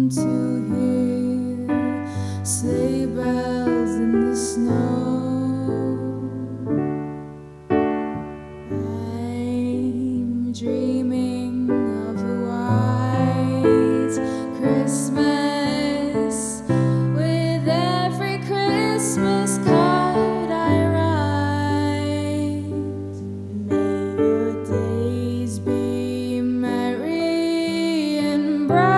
to hear sleigh bells in the snow. I'm dreaming of a white Christmas with every Christmas card I write. May your days be merry and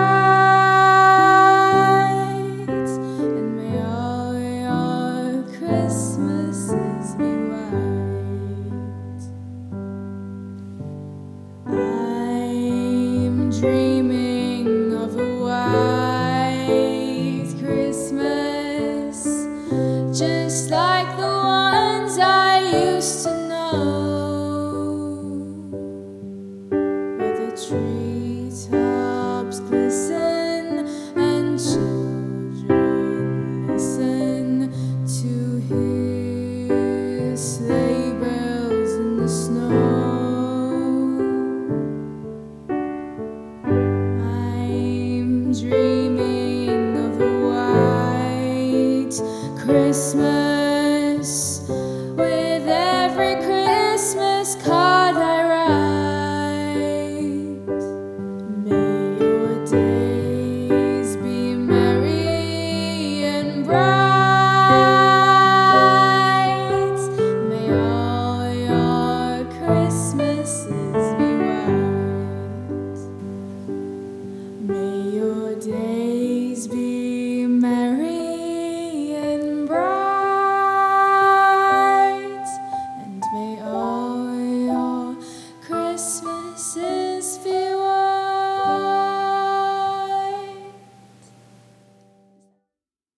bright, and may all your Christmases be white. I'm dreaming of a white Christmas, just like the ones I used to know, where the treetops glisten and children listen to hear sleigh bells in the snow. I'm dreaming of a white Christmas.